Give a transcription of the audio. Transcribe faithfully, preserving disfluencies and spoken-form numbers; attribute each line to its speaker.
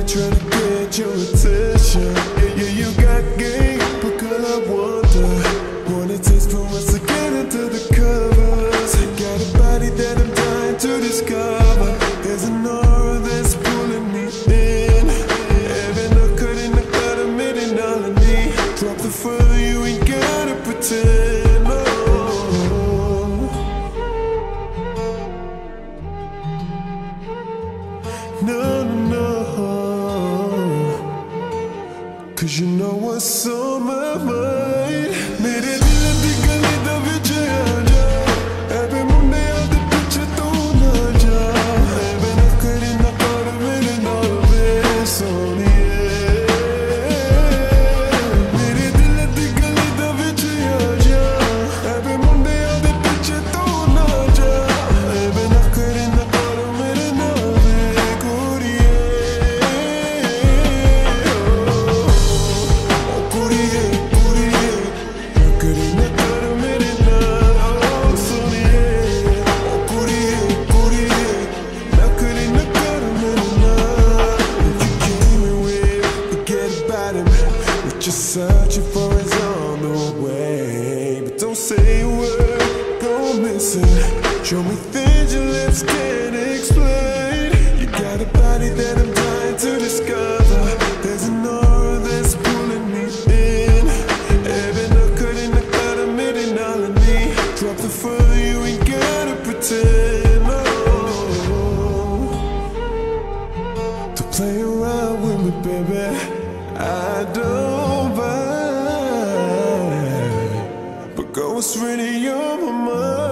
Speaker 1: trying to get your attention. Yeah, yeah, you got game, but girl, I wonder, want a taste for us to get into the covers. Got a body that I'm dying to discover. There's an aura that's pulling me in. Heaven or couldn't have got a minute all of me. Drop the phone, you ain't gotta pretend. No, no, no, cause you know what's on my mind. मेरे दिल दी गली दा विच आ जा, ऐवे मुंडे आदे पिछे तू ना जा, ऐवे ना करी ना कर मेरे नाल वे सोनिए। मेरे दिल दी गली दा विच आ जा, ऐवे मुंडे आदे पिछे तू ना जा, ऐवे ना करी ना कर मेरे नाल वे कुड़िए। कुड़िए कुड़िए ना करी ना कर मेरे नाल ओ सोनिए। कुड़िए कुड़िए ना करी ना कर मेरे नाल। If you came in with, forget about him. What you're searching for is on the way, but don't say a word, go missing. Show me things your lips can't explain. You got a body that I'm dying to discover. There's an aura that's pulling me in. Heaven or couldn't have got a minute all of me. Drop the phone, you ain't gotta pretend. No, to play around with me, baby, I don't mind. But go, what's really on my mind?